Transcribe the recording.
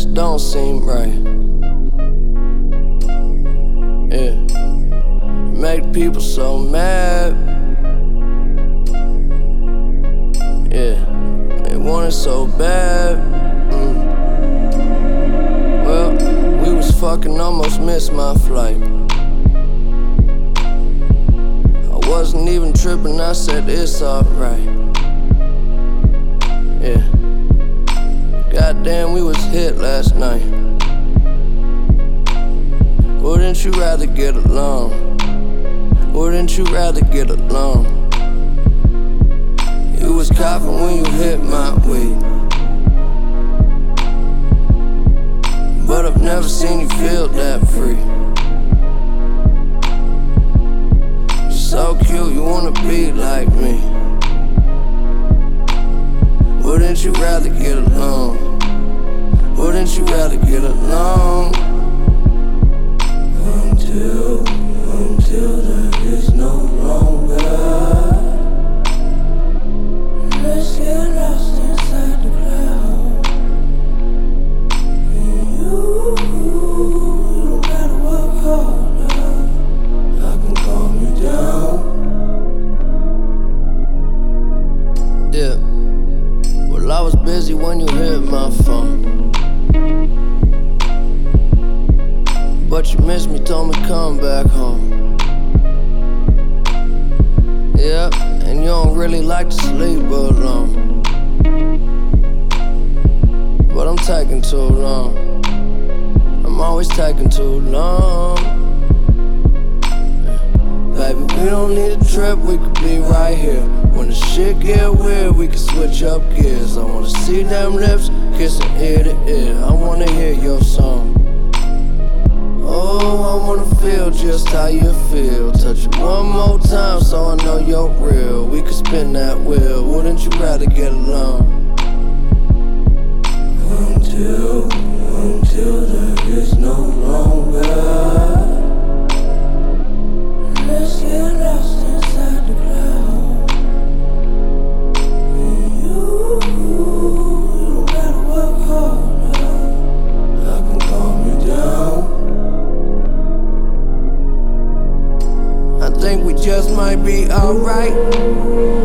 shit don't seem right. Yeah, make people so mad. Yeah, they want it so bad. Well, we was fucking, almost missed my flight. I wasn't even tripping, I said it's alright. Yeah, goddamn, we was hit last night. Wouldn't you rather get along? Wouldn't you rather get along? You was coughing when you hit my weed, but I've never seen you feel that free. You're so cute, you wanna be like me. Wouldn't you rather get along? Wouldn't you rather get along? Until there is no longer. Let's get lost inside the cloud. And you don't gotta work harder. I can calm you down. Yeah, well, I was busy when you hit my phone, but you missed me, told me come back home. Yeah, and you don't really like to sleep alone, but I'm taking too long. I'm always taking too long. Baby, we don't need a trip, we could be right here. When the shit get weird, we can switch up gears. I wanna see them lips kissing ear to ear. I wanna hear your song. Oh, I wanna feel just how you feel. Touch you one more time so I know you're real. We could spin that wheel, wouldn't you rather get along? Until there is no longer. Let's get lost inside the cloud. And you don't gotta work harder. I can calm you down. I think we just might be alright.